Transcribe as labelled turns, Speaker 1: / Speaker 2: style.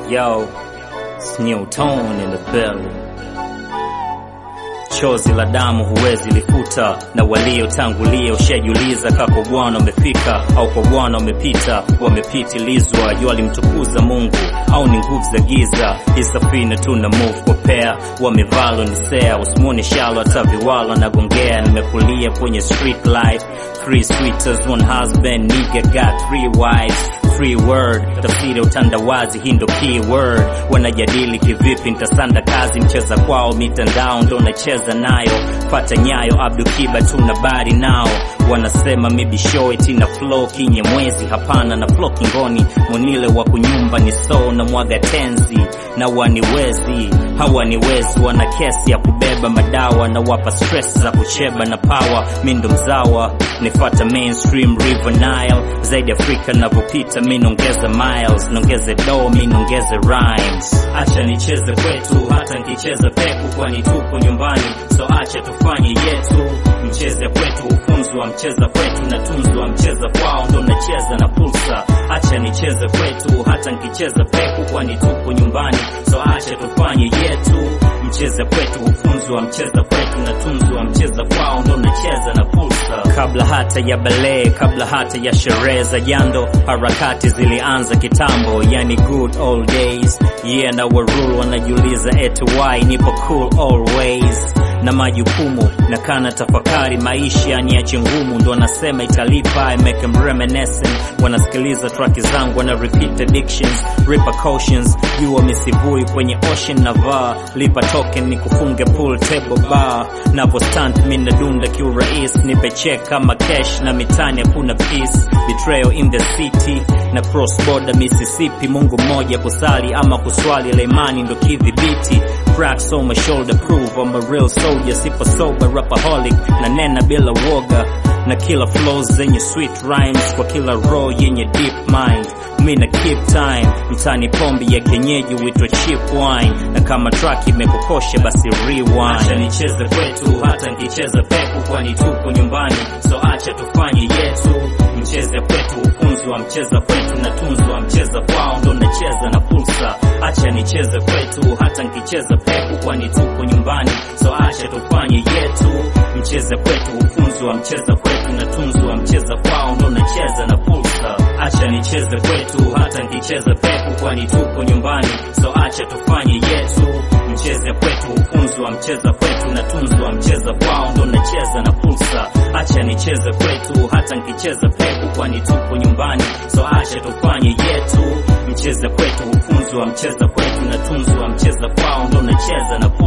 Speaker 1: Yo, it's New Tone in the building. Chozi la damu huwezi lifuta, na waliotangulia ushajiuliza kako Bwana umefika au kwa Bwana umepita. Wamepitilizwa, jua limtukuza Mungu au ni nguvu za giza. Hii safina tuna move kwa pair, wamevalo ni sea. Usimwone shalo hata viwalo nagongea. Nimekulia kwenye street life, 3 sweeters, 1 husband, nigga got 3 wives. Free word, tafsiri utandawazi, hii ndo keyword. Wanajadili kivipi nitasanda kazi, mcheza kwao mitandao ndo nacheza nayo. Pata nyayo, Abdul Kiba tunabari nao. Wanasema maybe show it na flow kinye mwezi. Hapana na flow kingoni, munile wa kunyumba ni so na mwaga tenzi. Na waniwezi, hawaniwezi, wana kesi ya kubeba madawa. Na wapa stress za kucheba na power, mindo mzawa. Nifata mainstream River Nile, zaidi Afrika navopita minongeza miles. Nongeze do, minongeze rhymes. Acha nicheze kwetu, hata nkicheza peku kwani tupo nyumbani. So acha tufanye yetu, mcheze kwetu ufunzwa, mcheza kwetu na tunzwa. Mcheza kwao ndo nacheza na pulsa. Acha nicheze kwetu, hata nkicheza peku kwani tupo nyumbani. So acha tufanye yetu, mcheze kwetu ufunzwa, mcheza kwetu na tunzwa. Mcheza kwao ndo nacheza na pulsa. Kabla hata ya ballet, kabla hata ya sherehe za jando, harakati zilianza kitambo, yani good old days. Yeah, na warulu wanajiuliza eti why nipo cool always. Na majukumu na kana tafakari maisha niache ngumu, ndo nasema italipa. I make them reminiscent, wanasikiliza track zangu wana repeat addictions, repercussions. Jua misivui kwenye ocean na vaa, lipa token ni kufunge pool table bar. Napo stand mina dunda kiurais, nipe check kama cash na mitani hakuna peace. Betrayal in the city na cross border Mississippi. Mungu mmoja kusali ama kuswali, la imani ndo kidhibiti. Cracks on my shoulder prove I'm a real soldier. Sipo sober rapaholic na nena bila woga, na kila flows zenye sweet rhymes kwa kila row yenye deep mind. Mina keep time, mtani pombi ya kenyeji witwa cheap wine. Na kama track imekukosha basi rewind. Acha nicheze kwetu, hata nkicheza peku kwani tupo nyumbani. So acha tufanye yetu, mcheze kwetu ufunzwa, mcheza kwetu na tunzwa. Mcheza kwao ndo nacheza na pulsa. Acha nicheze kwetu, hata nkicheza peku kwani tupo nyumbani. So acha tufanye yetu, mcheze kwetu ufunzwa, mcheza kwetu na tunzwa. Mcheza kwao ndo nacheza na pulsa. Acha nicheze kwetu, hata nkicheza peku kwani tupo nyumbani. So acha tufanye yetu, mcheze kwetu ufunzwa, mcheza kwetu na tunzwa. Mcheza kwao ndo nacheza na pulsa. Acha nicheze kwetu, hata nkicheza peku kwani tupo nyumbani. So acha tufanye yetu, mcheze kwetu ufunzwa, mcheza kwetu na tunzwa. Mcheza kwao ndo nacheza na